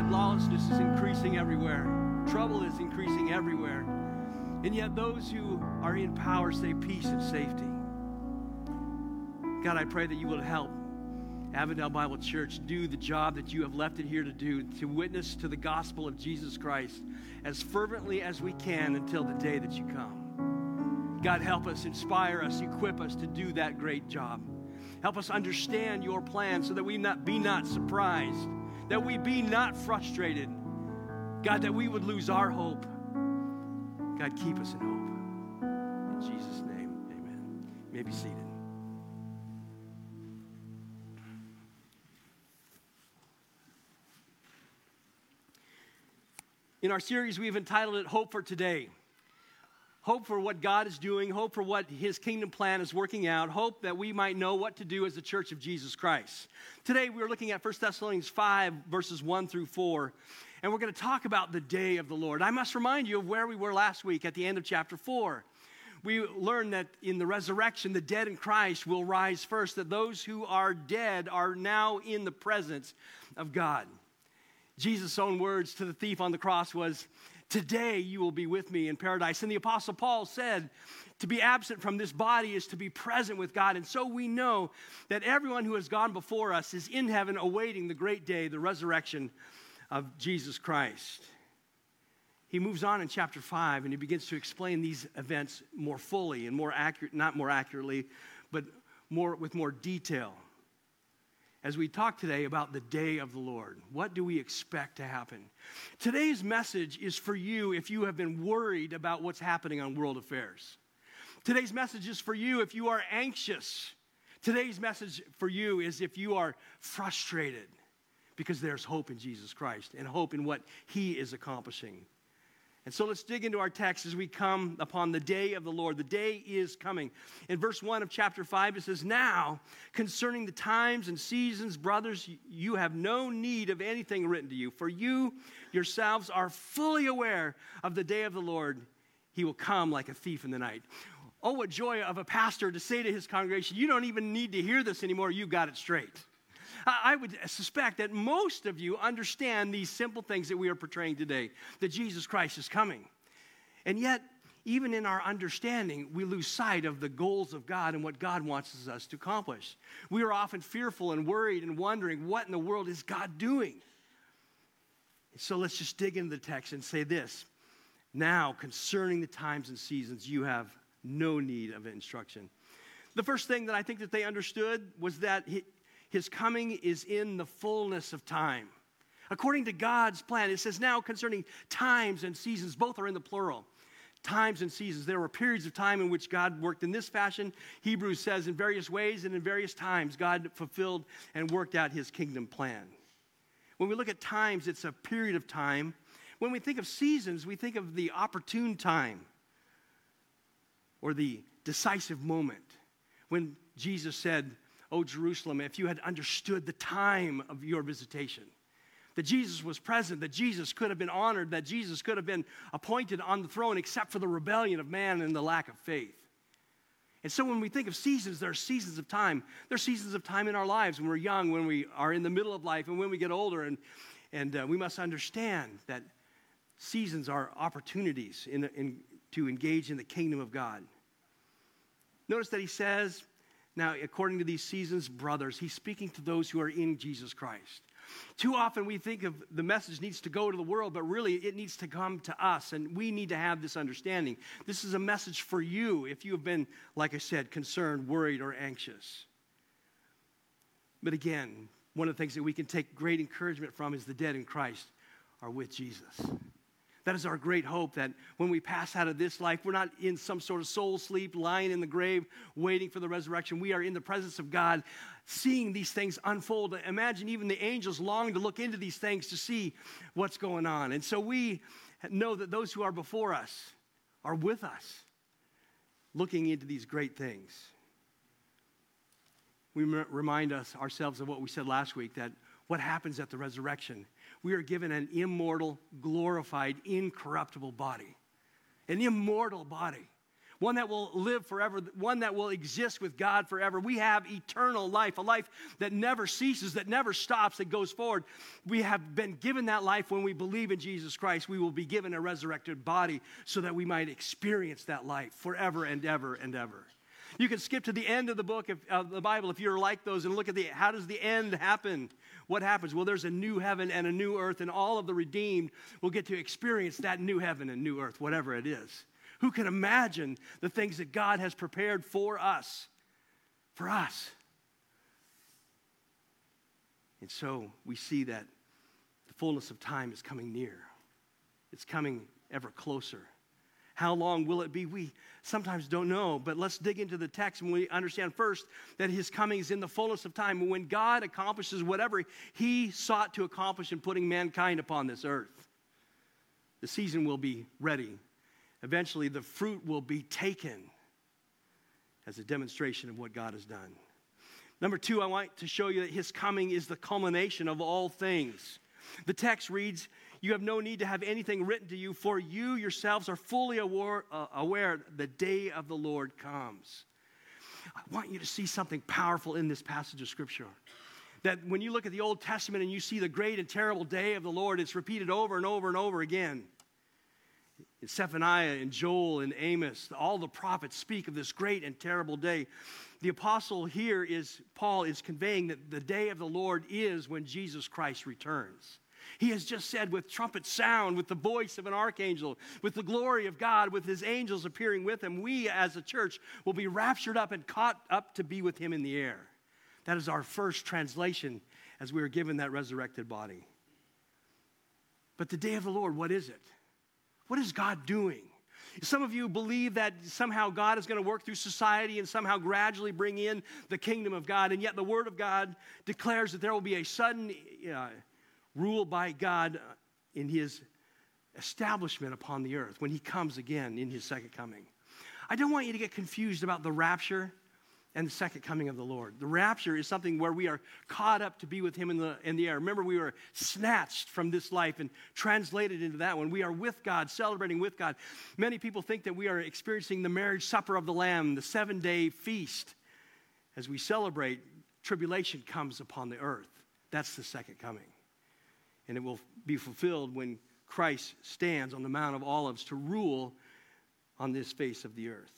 God, lawlessness is increasing everywhere. Trouble is increasing everywhere. And yet those who are in power say peace and safety. God, I pray that you will help Avondale Bible Church do the job that you have left it here to do, to witness to the gospel of Jesus Christ as fervently as we can until the day that you come. God, help us, inspire us, equip us to do that great job. Help us understand your plan so that we be not surprised, that we be not frustrated. God, that we would lose our hope. God, keep us in hope. In Jesus' name, amen. You may be seated. In our series, we've entitled it Hope for Today. Hope for what God is doing, hope for what his kingdom plan is working out, hope that we might know what to do as the church of Jesus Christ. Today, we're looking at 1 Thessalonians 5, verses 1 through 4, and we're going to talk about the day of the Lord. I must remind you of where we were last week at the end of chapter 4. We learned that in the resurrection, the dead in Christ will rise first, that those who are dead are now in the presence of God. Jesus' own words to the thief on the cross was, "Today you will be with me in paradise." And the Apostle Paul said, to be absent from this body is to be present with God. And so we know that everyone who has gone before us is in heaven awaiting the great day, the resurrection of Jesus Christ. He moves on in chapter 5 and he begins to explain these events more fully and more accurate, not more accurately, but with more detail. As we talk today about the day of the Lord, what do we expect to happen? Today's message is for you if you have been worried about what's happening on world affairs. Today's message is for you if you are anxious. Today's message for you is if you are frustrated, because there's hope in Jesus Christ and hope in what he is accomplishing. And so let's dig into our text as we come upon the day of the Lord. The day is coming. In verse 1 of chapter 5, it says, "Now, concerning the times and seasons, brothers, you have no need of anything written to you, for you yourselves are fully aware of the day of the Lord. He will come like a thief in the night." Oh, what joy of a pastor to say to his congregation, you don't even need to hear this anymore. You got it straight. I would suspect that most of you understand these simple things that we are portraying today, that Jesus Christ is coming. And yet, even in our understanding, we lose sight of the goals of God and what God wants us to accomplish. We are often fearful and worried and wondering, what in the world is God doing? So let's just dig into the text and say this. Now, concerning the times and seasons, you have no need of instruction. The first thing that I think that they understood was that his coming is in the fullness of time. According to God's plan, it says now concerning times and seasons, both are in the plural. Times and seasons. There were periods of time in which God worked in this fashion. Hebrews says in various ways and in various times, God fulfilled and worked out his kingdom plan. When we look at times, it's a period of time. When we think of seasons, we think of the opportune time or the decisive moment. When Jesus said, "O Jerusalem, if you had understood the time of your visitation," that Jesus was present, that Jesus could have been honored, that Jesus could have been appointed on the throne except for the rebellion of man and the lack of faith. And so when we think of seasons, there are seasons of time. There are seasons of time in our lives when we're young, when we are in the middle of life, and when we get older. And we must understand that seasons are opportunities to engage in the kingdom of God. Notice that he says, now, according to these seasons, brothers, he's speaking to those who are in Jesus Christ. Too often we think of the message needs to go to the world, but really it needs to come to us, and we need to have this understanding. This is a message for you if you have been, like I said, concerned, worried, or anxious. But again, one of the things that we can take great encouragement from is the dead in Christ are with Jesus. That is our great hope, that when we pass out of this life, we're not in some sort of soul sleep, lying in the grave, waiting for the resurrection. We are in the presence of God, seeing these things unfold. Imagine even the angels long to look into these things to see what's going on. And so we know that those who are before us are with us, looking into these great things. We remind ourselves of what we said last week, that what happens at the resurrection, we are given an immortal, glorified, incorruptible body. An immortal body. one that will live forever, one that will exist with God forever. We have eternal life, a life that never ceases, that never stops, that goes forward. We have been given that life when we believe in Jesus Christ. We will be given a resurrected body so that we might experience that life forever and ever and ever. You can skip to the end of the book of the Bible if you're like those and look at how does the end happen? What happens? Well, there's a new heaven and a new earth, and all of the redeemed will get to experience that new heaven and new earth, whatever it is. Who can imagine the things that God has prepared for us? For us. And so we see that the fullness of time is coming near. It's coming ever closer. How long will it be? We sometimes don't know, but let's dig into the text and we understand first that his coming is in the fullness of time. When God accomplishes whatever he sought to accomplish in putting mankind upon this earth, the season will be ready. Eventually, the fruit will be taken as a demonstration of what God has done. Number two, I want to show you that his coming is the culmination of all things. The text reads, "You have no need to have anything written to you, for you yourselves are fully aware the day of the Lord comes." I want you to see something powerful in this passage of Scripture. That when you look at the Old Testament and you see the great and terrible day of the Lord, it's repeated over and over and over again. In Zephaniah and Joel and Amos, all the prophets speak of this great and terrible day. The apostle here Paul is conveying that the day of the Lord is when Jesus Christ returns. He has just said, with trumpet sound, with the voice of an archangel, with the glory of God, with his angels appearing with him, we as a church will be raptured up and caught up to be with him in the air. That is our first translation as we are given that resurrected body. But the day of the Lord, what is it? What is God doing? Some of you believe that somehow God is going to work through society and somehow gradually bring in the kingdom of God, and yet the Word of God declares that there will be a sudden rule by God in his establishment upon the earth when he comes again in his second coming. I don't want you to get confused about the rapture and the second coming of the Lord. The rapture is something where we are caught up to be with him in the air. Remember, we were snatched from this life and translated into that one. We are with God, celebrating with God. Many people think that we are experiencing the marriage supper of the Lamb, the 7-day feast. As we celebrate, tribulation comes upon the earth. That's the second coming. And it will be fulfilled when Christ stands on the Mount of Olives to rule on this face of the earth.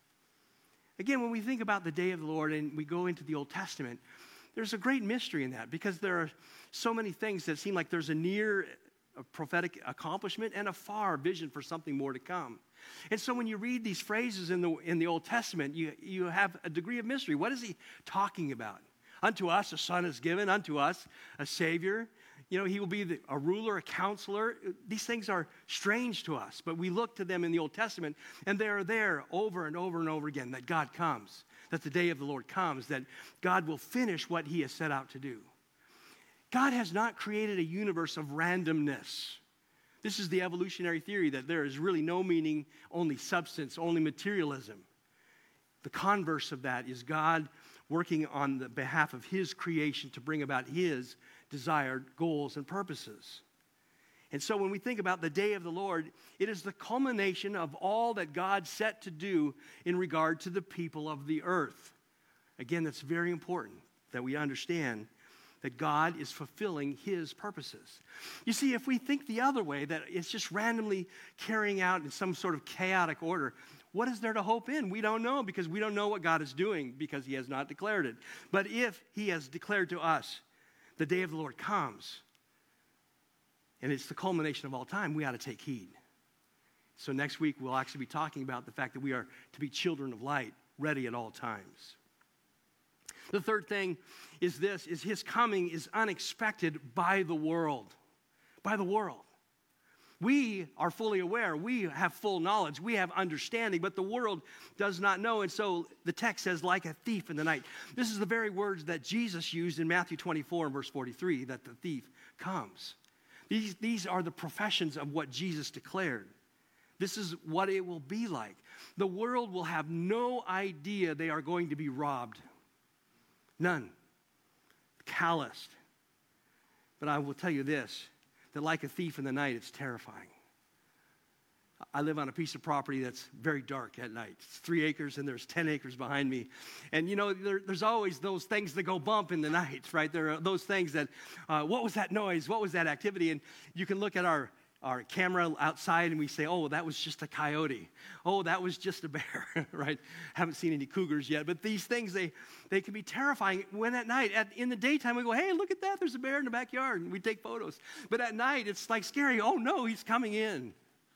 Again, when we think about the day of the Lord and we go into the Old Testament, there's a great mystery in that because there are so many things that seem like there's a near prophetic accomplishment and a far vision for something more to come. And so when you read these phrases in the Old Testament, you have a degree of mystery. What is he talking about? Unto us a son is given, unto us a Savior. You know, he will be a ruler, a counselor. These things are strange to us, but we look to them in the Old Testament, and they are there over and over and over again, that God comes, that the day of the Lord comes, that God will finish what he has set out to do. God has not created a universe of randomness. This is the evolutionary theory that there is really no meaning, only substance, only materialism. The converse of that is God working on the behalf of his creation to bring about his desired goals and purposes. And so when we think about the day of the Lord, it is the culmination of all that God set to do in regard to the people of the earth. Again, that's very important that we understand that God is fulfilling his purposes. You see, if we think the other way, that it's just randomly carrying out in some sort of chaotic order, what is there to hope in? We don't know because we don't know what God is doing because he has not declared it. But if he has declared to us, the day of the Lord comes, and it's the culmination of all time, we ought to take heed. So next week, we'll actually be talking about the fact that we are to be children of light, ready at all times. The third thing is this, is his coming is unexpected by the world. By the world. We are fully aware. We have full knowledge. We have understanding, but the world does not know. And so the text says, like a thief in the night. This is the very words that Jesus used in Matthew 24 and verse 43, that the thief comes. These are the professions of what Jesus declared. This is what it will be like. The world will have no idea they are going to be robbed. None. Calloused. But I will tell you this, that like a thief in the night, it's terrifying. I live on a piece of property that's very dark at night. It's 3 acres, and there's 10 acres behind me. And, there's always those things that go bump in the night, right? There are those things that, what was that noise? What was that activity? And you can look at our camera outside, and we say, oh, that was just a coyote. Oh, that was just a bear, right? Haven't seen any cougars yet. But these things, they can be terrifying when at night. In the daytime, we go, hey, look at that. There's a bear in the backyard, and we take photos. But at night, it's like scary. Oh, no, he's coming in.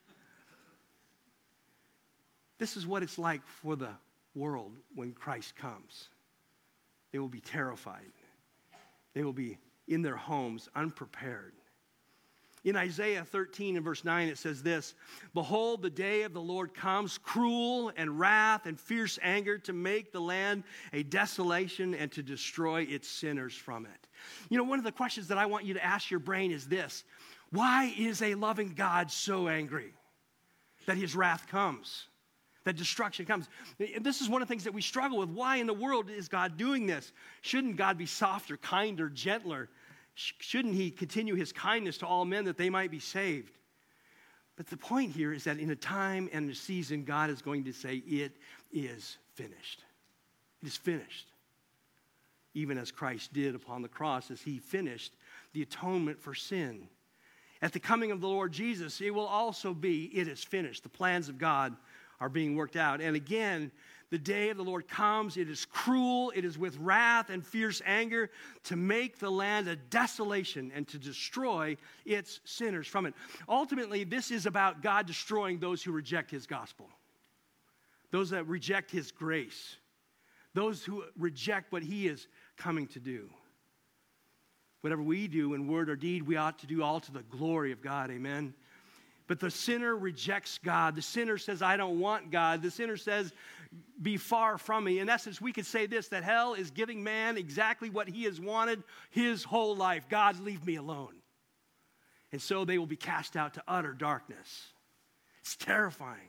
This is what it's like for the world when Christ comes. They will be terrified. They will be in their homes unprepared. In Isaiah 13 and verse 9, it says this, behold, the day of the Lord comes, cruel and wrath and fierce anger, to make the land a desolation and to destroy its sinners from it. One of the questions that I want you to ask your brain is this: why is a loving God so angry that his wrath comes? That destruction comes. This is one of the things that we struggle with. Why in the world is God doing this? Shouldn't God be softer, kinder, gentler? Shouldn't he continue his kindness to all men that they might be saved? But the point here is that in a time and a season, God is going to say, it is finished. It is finished. Even as Christ did upon the cross, as he finished the atonement for sin. At the coming of the Lord Jesus, it will also be, it is finished. The plans of God are being worked out. And again, the day of the Lord comes. It is cruel. It is with wrath and fierce anger to make the land a desolation and to destroy its sinners from it. Ultimately, this is about God destroying those who reject his gospel, those that reject his grace, those who reject what he is coming to do. Whatever we do in word or deed, we ought to do all to the glory of God. Amen. But the sinner rejects God. The sinner says, I don't want God. The sinner says, be far from me. In essence, we could say this, that hell is giving man exactly what he has wanted his whole life. God, leave me alone. And so they will be cast out to utter darkness. It's terrifying.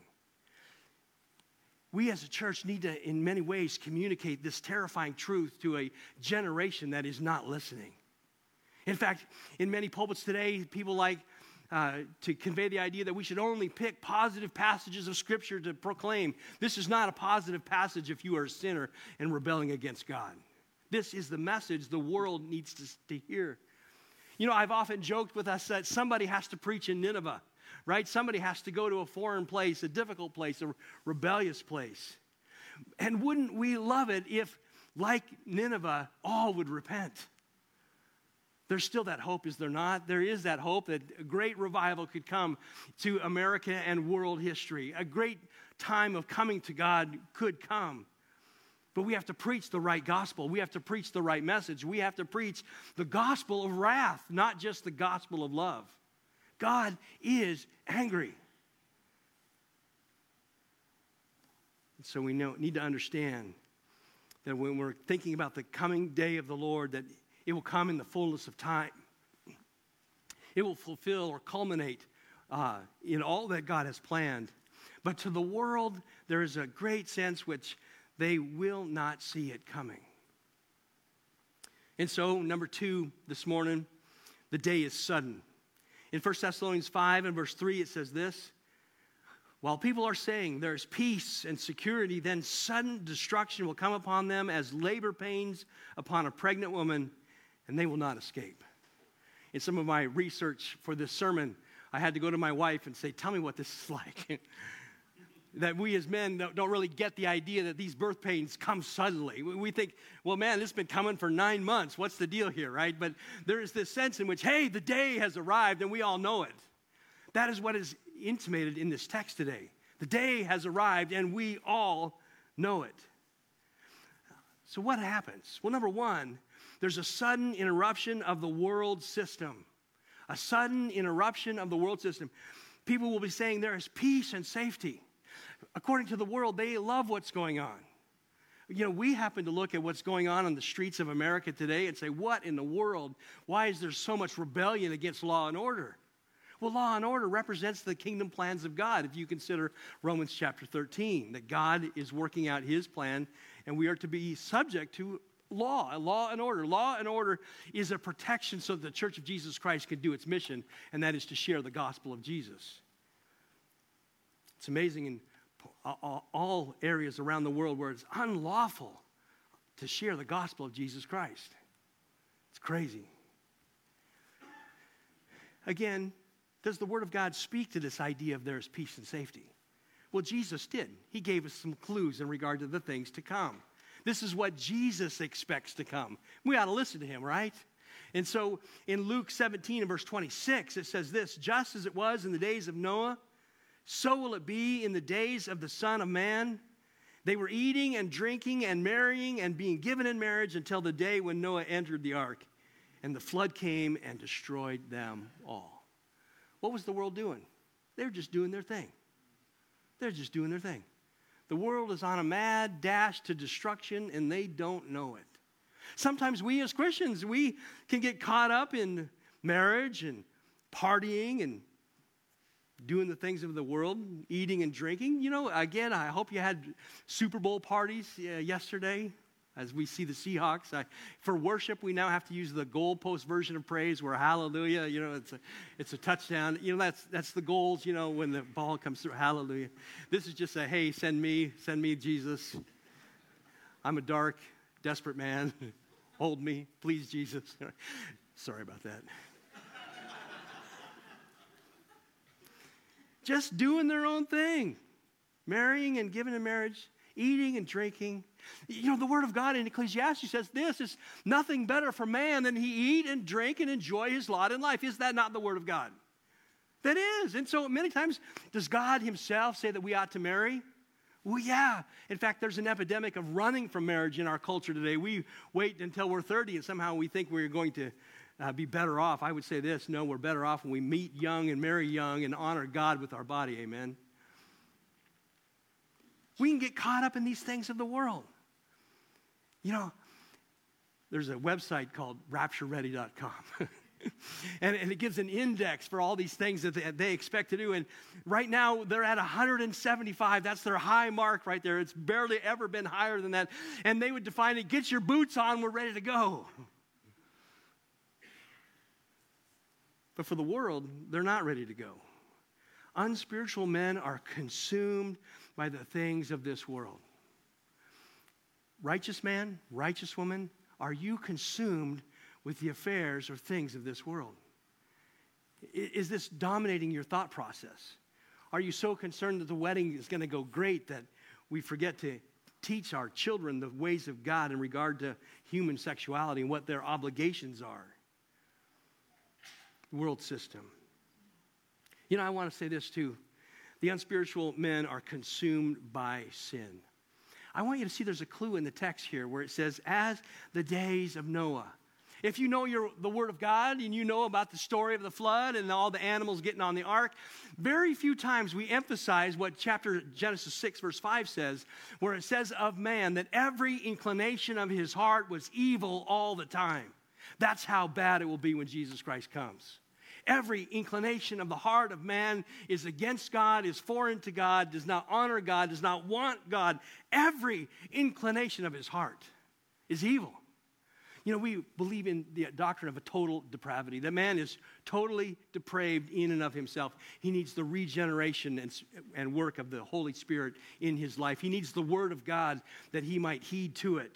We as a church need to, in many ways, communicate this terrifying truth to a generation that is not listening. In fact, in many pulpits today, people like to convey the idea that we should only pick positive passages of Scripture to proclaim. This is not a positive passage if you are a sinner and rebelling against God. This is the message the world needs to hear. I've often joked with us that somebody has to preach in Nineveh, right? Somebody has to go to a foreign place, a difficult place, a rebellious place. And wouldn't we love it if, like Nineveh, all would repent? There's still that hope, is there not? There is that hope that a great revival could come to America and world history. A great time of coming to God could come. But we have to preach the right gospel. We have to preach the right message. We have to preach the gospel of wrath, not just the gospel of love. God is angry. And so we need to understand that when we're thinking about the coming day of the Lord, that it will come in the fullness of time. It will fulfill or culminate in all that God has planned. But to the world, there is a great sense which they will not see it coming. And so, number 2 this morning, the day is sudden. In 1 Thessalonians 5 and verse 3, it says this: while people are saying there is peace and security, then sudden destruction will come upon them as labor pains upon a pregnant woman, and they will not escape. In some of my research for this sermon, I had to go to my wife and say, tell me what this is like. That we as men don't really get the idea that these birth pains come suddenly. We think, well, man, this has been coming for 9 months. What's the deal here, right? But there is this sense in which, hey, the day has arrived, and we all know it. That is what is intimated in this text today. The day has arrived, and we all know it. So what happens? Well, number 1, there's a sudden interruption of the world system. A sudden interruption of the world system. People will be saying there is peace and safety. According to the world, they love what's going on. We happen to look at what's going on the streets of America today and say, what in the world? Why is there so much rebellion against law and order? Well, law and order represents the kingdom plans of God. If you consider Romans chapter 13, that God is working out his plan, and we are to be subject to law and order. Law and order is a protection so that the Church of Jesus Christ can do its mission, and that is to share the gospel of Jesus. It's amazing in all areas around the world where it's unlawful to share the gospel of Jesus Christ. It's crazy. Again, does the Word of God speak to this idea of there's peace and safety? Well, Jesus did. He gave us some clues in regard to the things to come. This is what Jesus expects to come. We ought to listen to him, right? And so in Luke 17 and verse 26, it says this, just as it was in the days of Noah, so will it be in the days of the Son of Man. They were eating and drinking and marrying and being given in marriage until the day when Noah entered the ark, and the flood came and destroyed them all. What was the world doing? They were just doing their thing. They're just doing their thing. The world is on a mad dash to destruction, and they don't know it. Sometimes we as Christians, we can get caught up in marriage and partying and doing the things of the world, eating and drinking. You know, again, I hope you had Super Bowl parties yesterday as we see the Seahawks. For worship, we now have to use the goalpost version of praise where hallelujah, you know, it's a touchdown. You know, that's the goals, you know, when the ball comes through, hallelujah. This is just a, hey, send me Jesus. I'm a dark, desperate man. Hold me, please, Jesus. Sorry about that. Just doing their own thing. Marrying and giving in marriage, eating and drinking. You know, the Word of God in Ecclesiastes says this is nothing better for man than he eat and drink and enjoy his lot in life. Is that not the Word of God? That is. And so many times, does God himself say that we ought to marry? Well, yeah. In fact, there's an epidemic of running from marriage in our culture today. We wait until we're 30 and somehow we think we're going to be better off. I would say this, no, we're better off when we meet young and marry young and honor God with our body, amen? We can get caught up in these things of the world. You know, there's a website called raptureready.com. And it gives an index for all these things that they expect to do. And right now, they're at 175. That's their high mark right there. It's barely ever been higher than that. And they would define it, get your boots on, we're ready to go. But for the world, they're not ready to go. Unspiritual men are consumed by the things of this world. Righteous man, righteous woman, are you consumed with the affairs or things of this world? Is this dominating your thought process? Are you so concerned that the wedding is going to go great that we forget to teach our children the ways of God in regard to human sexuality and what their obligations are? World system. You know, I want to say this too. The unspiritual men are consumed by sin. I want you to see there's a clue in the text here where it says, as the days of Noah. If you know the Word of God and you know about the story of the flood and all the animals getting on the ark, very few times we emphasize what Genesis 6 verse 5 says, where it says of man that every inclination of his heart was evil all the time. That's how bad it will be when Jesus Christ comes. Every inclination of the heart of man is against God, is foreign to God, does not honor God, does not want God. Every inclination of his heart is evil. You know, we believe in the doctrine of a total depravity. That man is totally depraved in and of himself. He needs the regeneration and work of the Holy Spirit in his life. He needs the Word of God that he might heed to it.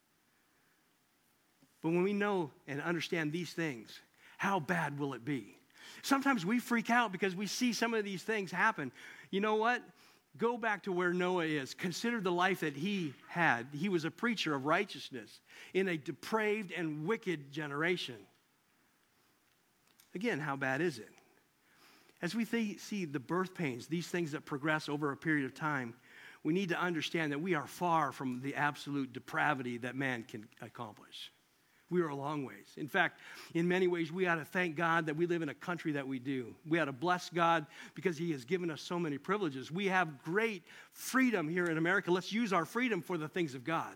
But when we know and understand these things, how bad will it be? Sometimes we freak out because we see some of these things happen. You know what? Go back to where Noah is. Consider the life that he had. He was a preacher of righteousness in a depraved and wicked generation. Again, how bad is it? As we see the birth pains, these things that progress over a period of time, we need to understand that we are far from the absolute depravity that man can accomplish. We are a long ways. In fact, in many ways, we ought to thank God that we live in a country that we do. We ought to bless God because he has given us so many privileges. We have great freedom here in America. Let's use our freedom for the things of God.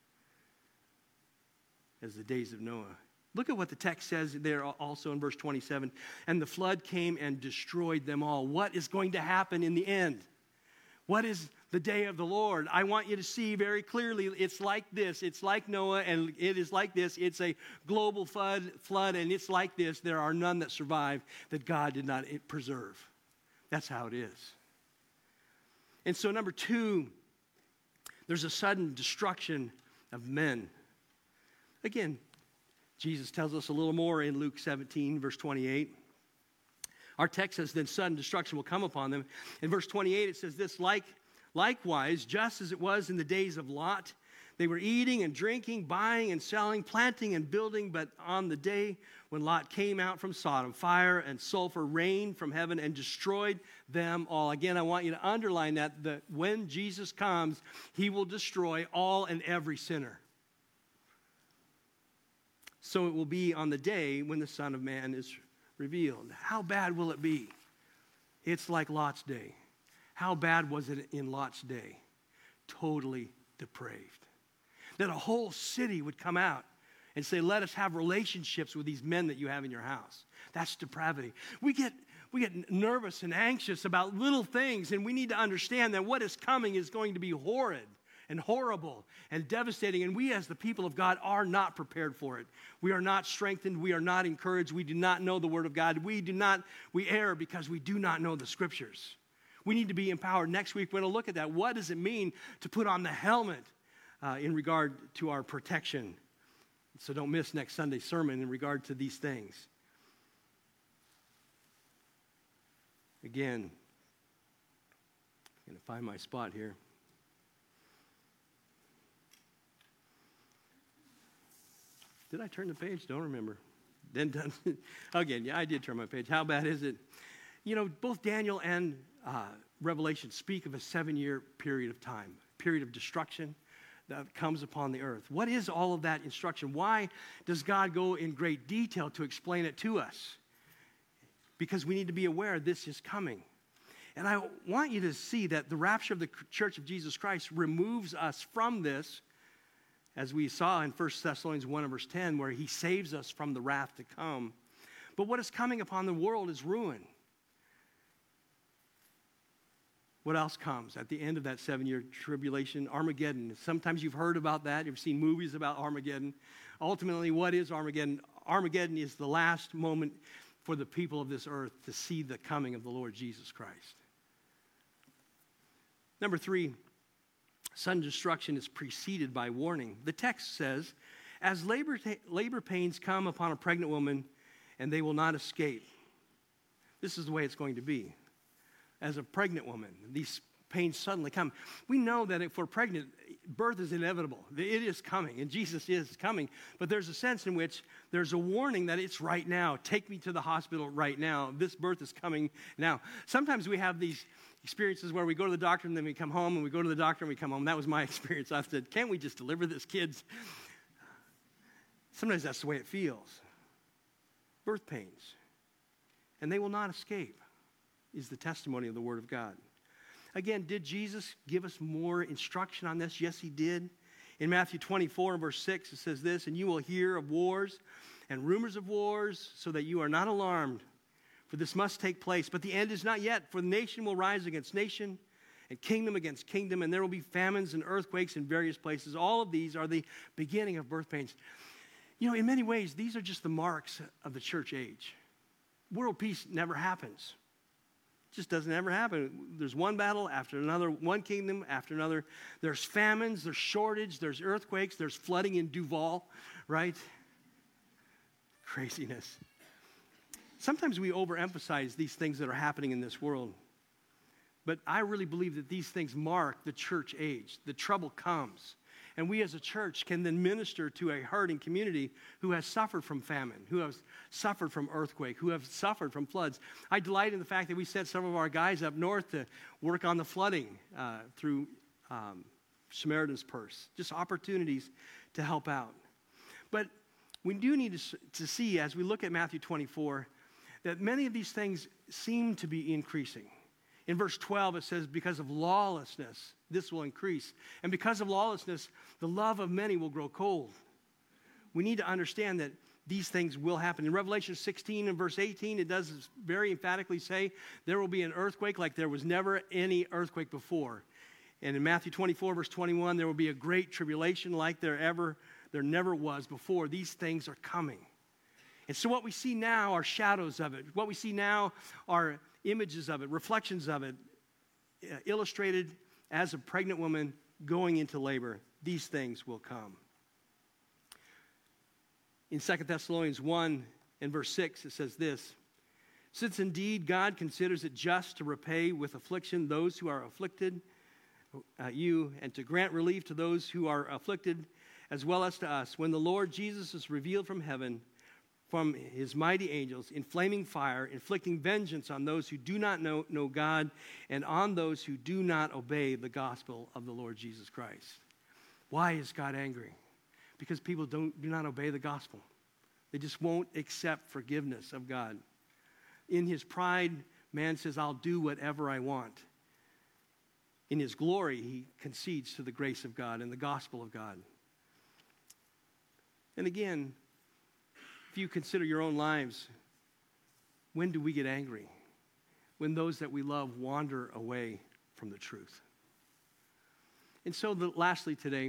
As the days of Noah. Look at what the text says there also in verse 27. And the flood came and destroyed them all. What is going to happen in the end? What is the day of the Lord? I want you to see very clearly it's like this. It's like Noah, and it is like this. It's a global flood, and it's like this. There are none that survive that God did not preserve. That's how it is. And so number 2, there's a sudden destruction of men. Again, Jesus tells us a little more in Luke 17, verse 28. Our text says, then sudden destruction will come upon them. In verse 28, it says this, likewise, just as it was in the days of Lot, they were eating and drinking, buying and selling, planting and building, but on the day when Lot came out from Sodom, fire and sulfur rained from heaven and destroyed them all. Again, I want you to underline that when Jesus comes, he will destroy all and every sinner. So it will be on the day when the Son of Man is revealed. How bad will it be? It's like Lot's day. How bad was it in Lot's day? Totally depraved. That a whole city would come out and say, let us have relationships with these men that you have in your house. That's depravity. We get nervous and anxious about little things, and we need to understand that what is coming is going to be horrid and horrible and devastating, and we as the people of God are not prepared for it. We are not strengthened. We are not encouraged. We do not know the Word of God. We err because we do not know the Scriptures. We need to be empowered. Next week, we're going to look at that. What does it mean to put on the helmet in regard to our protection? So don't miss next Sunday's sermon in regard to these things. Again, I'm going to find my spot here. Did I turn the page? Don't remember. Then done. Again, yeah, I did turn my page. How bad is it? You know, both Daniel and Revelation speak of a 7-year period of time, period of destruction that comes upon the earth. What is all of that instruction? Why does God go in great detail to explain it to us? Because we need to be aware this is coming. And I want you to see that the rapture of the Church of Jesus Christ removes us from this, as we saw in 1 Thessalonians 1 and verse 10, where he saves us from the wrath to come. But what is coming upon the world is ruin. What else comes at the end of that 7-year tribulation? Armageddon. Sometimes you've heard about that. You've seen movies about Armageddon. Ultimately, what is Armageddon? Armageddon is the last moment for the people of this earth to see the coming of the Lord Jesus Christ. Number 3, sudden destruction is preceded by warning. The text says, as labor pains come upon a pregnant woman, and they will not escape. This is the way it's going to be. As a pregnant woman, these pains suddenly come. We know that if we're pregnant, birth is inevitable. It is coming, and Jesus is coming. But there's a sense in which there's a warning that it's right now. Take me to the hospital right now. This birth is coming now. Sometimes we have these experiences where we go to the doctor and then we come home, and we go to the doctor and we come home. That was my experience. I said, can't we just deliver this, kids? Sometimes that's the way it feels. Birth pains. And they will not escape, is the testimony of the Word of God. Again, did Jesus give us more instruction on this? Yes, he did. In Matthew 24 and verse 6, it says this, and you will hear of wars and rumors of wars, so that you are not alarmed. For this must take place, but the end is not yet. For nation will rise against nation, and kingdom against kingdom, and there will be famines and earthquakes in various places. All of these are the beginning of birth pains. You know, in many ways, these are just the marks of the church age. World peace never happens. It just doesn't ever happen. There's one battle after another, one kingdom after another. There's famines, there's shortage, there's earthquakes, there's flooding in Duval, right? Craziness. Sometimes we overemphasize these things that are happening in this world. But I really believe that these things mark the church age. The trouble comes. And we as a church can then minister to a hurting community who has suffered from famine, who has suffered from earthquake, who have suffered from floods. I delight in the fact that we sent some of our guys up north to work on the flooding through Samaritan's Purse. Just opportunities to help out. But we do need to see, as we look at Matthew 24, that many of these things seem to be increasing. In verse 12, it says, because of lawlessness, this will increase. And because of lawlessness, the love of many will grow cold. We need to understand that these things will happen. In Revelation 16 and verse 18, it does very emphatically say there will be an earthquake like there was never any earthquake before. And in Matthew 24, verse 21, there will be a great tribulation like there never was before. These things are coming. And so what we see now are shadows of it. What we see now are images of it, reflections of it. illustrated as a pregnant woman going into labor. These things will come. In 2 Thessalonians 1 and verse 6, it says this, since indeed God considers it just to repay with affliction those who are afflicted, you, and to grant relief to those who are afflicted, as well as to us, when the Lord Jesus is revealed from heaven, from his mighty angels, in flaming fire, inflicting vengeance on those who do not know God, and on those who do not obey the gospel of the Lord Jesus Christ. Why is God angry? Because people do not obey the gospel. They just won't accept forgiveness of God. In his pride, man says, I'll do whatever I want. In his glory, he concedes to the grace of God and the gospel of God. And again, if you consider your own lives, when do we get angry? When those that we love wander away from the truth. And so lastly today,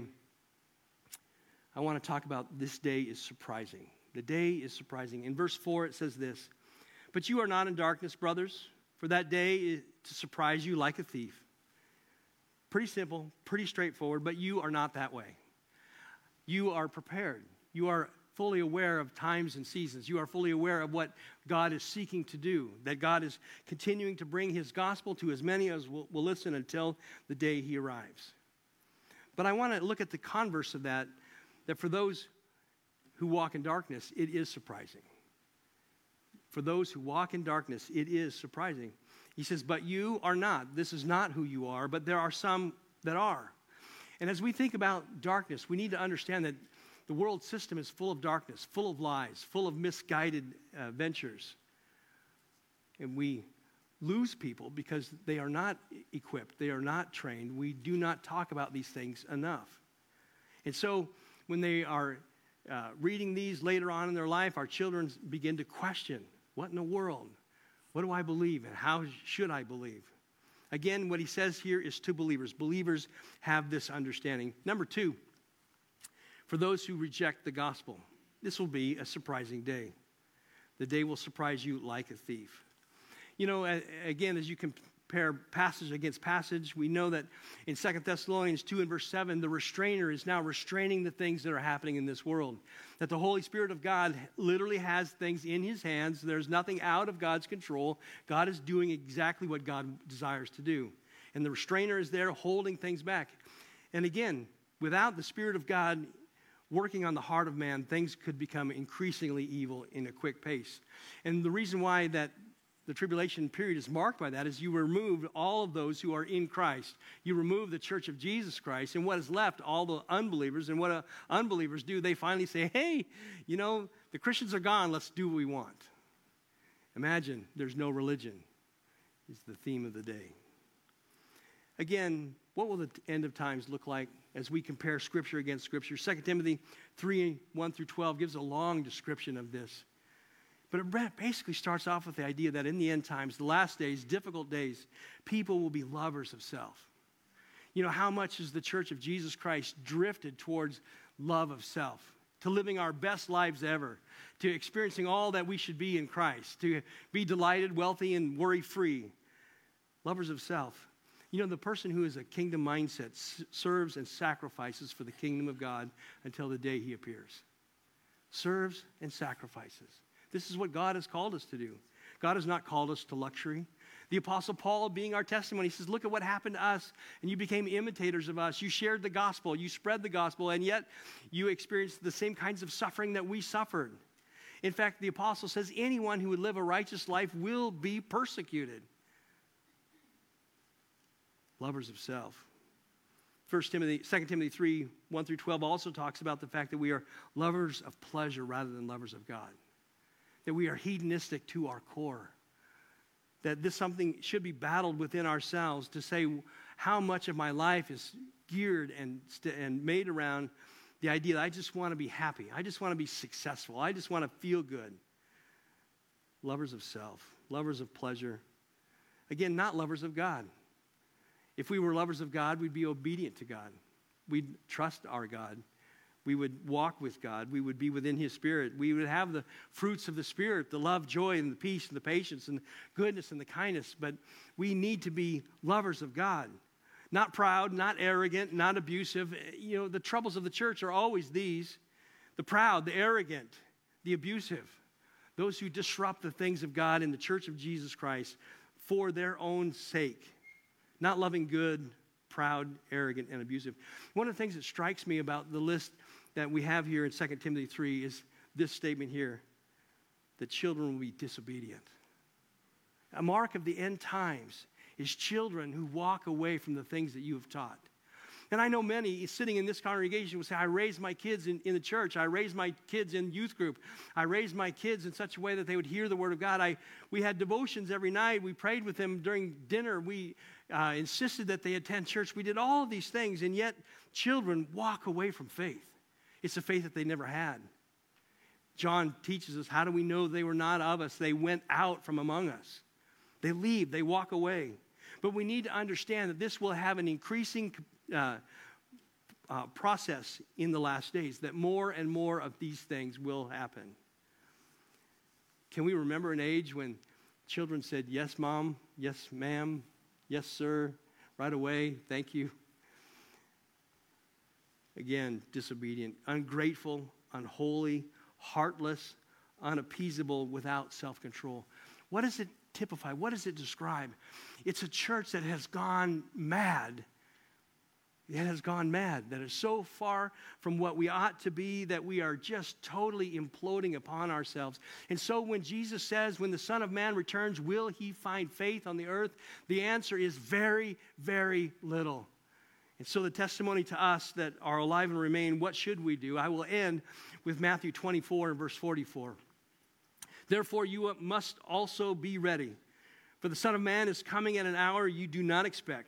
I want to talk about this day is surprising. The day is surprising. In verse 4, it says this, but you are not in darkness, brothers, for that day is to surprise you like a thief. Pretty simple, pretty straightforward, but you are not that way. You are prepared. You are fully aware of times and seasons. You are fully aware of what God is seeking to do, that God is continuing to bring his gospel to as many as will listen until the day he arrives. But I want to look at the converse of that for those who walk in darkness, it is surprising. For those who walk in darkness, it is surprising. He says, but you are not. This is not who you are, but there are some that are. And as we think about darkness, we need to understand that the world system is full of darkness, full of lies, full of misguided ventures. And we lose people because they are not equipped. They are not trained. We do not talk about these things enough. And so when they are reading these later on in their life, our children begin to question, what in the world? What do I believe and how should I believe? Again, what he says here is to believers. Believers have this understanding. Number 2, for those who reject the gospel, this will be a surprising day. The day will surprise you like a thief. You know, again, as you compare passage against passage, we know that in 2 Thessalonians 2 and verse 7, the restrainer is now restraining the things that are happening in this world. That the Holy Spirit of God literally has things in his hands. There's nothing out of God's control. God is doing exactly what God desires to do. And the restrainer is there holding things back. And again, without the Spirit of God working on the heart of man, things could become increasingly evil in a quick pace. And the reason why that the tribulation period is marked by that is you remove all of those who are in Christ. You remove the church of Jesus Christ, and what is left, all the unbelievers. And what unbelievers do, they finally say, hey, you know, the Christians are gone, let's do what we want. Imagine there's no religion is the theme of the day. Again, what will the end of times look like as we compare Scripture against Scripture? 2 Timothy 3, 1 through 12 gives a long description of this. But it basically starts off with the idea that in the end times, the last days, difficult days, people will be lovers of self. You know, how much has the church of Jesus Christ drifted towards love of self, to living our best lives ever, to experiencing all that we should be in Christ, to be delighted, wealthy, and worry-free. Lovers of self. You know, the person who has a kingdom mindset serves and sacrifices for the kingdom of God until the day he appears. Serves and sacrifices. This is what God has called us to do. God has not called us to luxury. The Apostle Paul, being our testimony, says, look at what happened to us, and you became imitators of us. You shared the gospel, you spread the gospel, and yet you experienced the same kinds of suffering that we suffered. In fact, the apostle says, anyone who would live a righteous life will be persecuted. Lovers of self. 2 Timothy 3, 1 through 12 also talks about the fact that we are lovers of pleasure rather than lovers of God. That we are hedonistic to our core. That this something should be battled within ourselves to say how much of my life is geared and made around the idea that I just want to be happy. I just want to be successful. I just want to feel good. Lovers of self. Lovers of pleasure. Again, not lovers of God. If we were lovers of God, we'd be obedient to God. We'd trust our God. We would walk with God. We would be within His Spirit. We would have the fruits of the Spirit, the love, joy, and the peace, and the patience, and the goodness, and the kindness. But we need to be lovers of God. Not proud, not arrogant, not abusive. You know, the troubles of the church are always these: the proud, the arrogant, the abusive. Those who disrupt the things of God in the church of Jesus Christ for their own sake. Not loving good, proud, arrogant, and abusive. One of the things that strikes me about the list that we have here in 2 Timothy 3 is this statement here, that children will be disobedient. A mark of the end times is children who walk away from the things that you have taught. And I know many sitting in this congregation will say, I raised my kids in the church. I raised my kids in youth group. I raised my kids in such a way that they would hear the word of God. We had devotions every night. We prayed with them during dinner. We insisted that they attend church. We did all of these things, and yet children walk away from faith. It's a faith that they never had. John teaches us, how do we know they were not of us? They went out from among us. They leave. They walk away. But we need to understand that this will have an increasing process in the last days, that more and more of these things will happen. Can we remember an age when children said, yes, mom, yes, ma'am, yes, sir, right away, thank you? Again, disobedient, ungrateful, unholy, heartless, unappeasable, without self-control. What does it typify? What does it describe? It's a church that has gone mad. It has gone mad, that is so far from what we ought to be that we are just totally imploding upon ourselves. And so when Jesus says, when the Son of Man returns, will he find faith on the earth? The answer is very, very little. And so the testimony to us that are alive and remain, what should we do? I will end with Matthew 24 and verse 44. Therefore you must also be ready, for the Son of Man is coming at an hour you do not expect.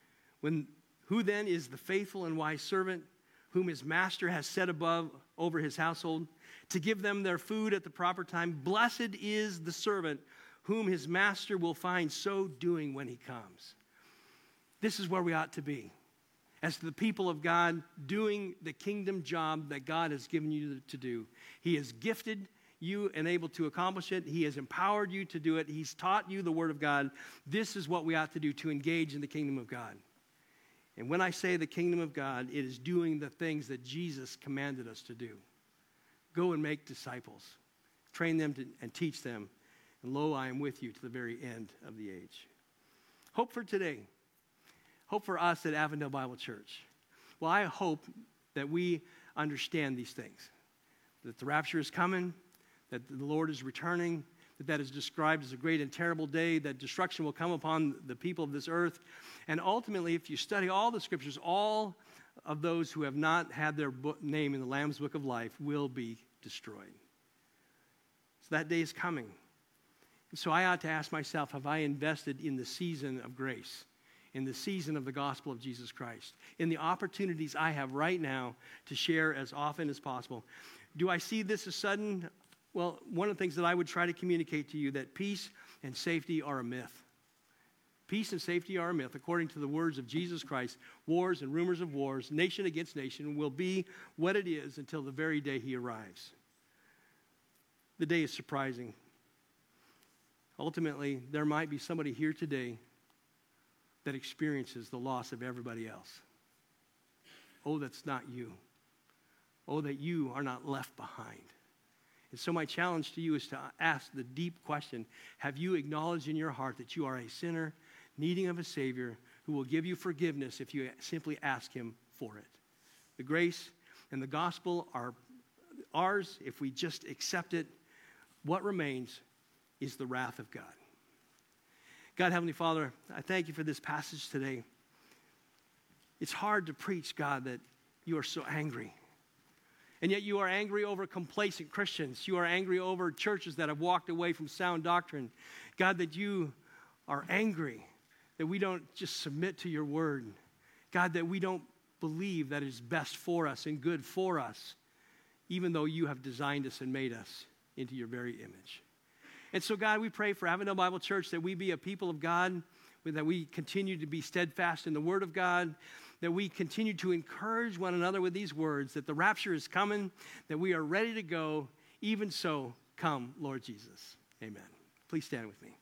Who then is the faithful and wise servant whom his master has set above over his household to give them their food at the proper time? Blessed is the servant whom his master will find so doing when he comes. This is where we ought to be, as the people of God, doing the kingdom job that God has given you to do. He has gifted you and able to accomplish it. He has empowered you to do it. He's taught you the word of God. This is what we ought to do to engage in the kingdom of God. And when I say the kingdom of God, it is doing the things that Jesus commanded us to do. Go and make disciples. Train them and teach them. And lo, I am with you to the very end of the age. Hope for today. Hope for us at Avondale Bible Church. Well, I hope that we understand these things. That the rapture is coming. That the Lord is returning. That is described as a great and terrible day, that destruction will come upon the people of this earth. And ultimately, if you study all the scriptures, all of those who have not had their name in the Lamb's Book of Life will be destroyed. So that day is coming. And so I ought to ask myself, have I invested in the season of grace, in the season of the gospel of Jesus Christ, in the opportunities I have right now to share as often as possible? Do I see this as sudden? Well, one of the things that I would try to communicate to you, that peace and safety are a myth. Peace and safety are a myth. According to the words of Jesus Christ, wars and rumors of wars, nation against nation, will be what it is until the very day he arrives. The day is surprising. Ultimately, there might be somebody here today that experiences the loss of everybody else. Oh, that's not you. Oh, that you are not left behind. And so my challenge to you is to ask the deep question, have you acknowledged in your heart that you are a sinner needing of a Savior who will give you forgiveness if you simply ask him for it? The grace and the gospel are ours if we just accept it. What remains is the wrath of God. God, Heavenly Father, I thank you for this passage today. It's hard to preach, God, that you are so angry. And yet you are angry over complacent Christians. You are angry over churches that have walked away from sound doctrine. God, that you are angry that we don't just submit to your word. God, that we don't believe that it is best for us and good for us, even though you have designed us and made us into your very image. And so, God, we pray for Avondale Bible Church that we be a people of God, that we continue to be steadfast in the word of God, that we continue to encourage one another with these words, that the rapture is coming, that we are ready to go. Even so, come, Lord Jesus. Amen. Please stand with me.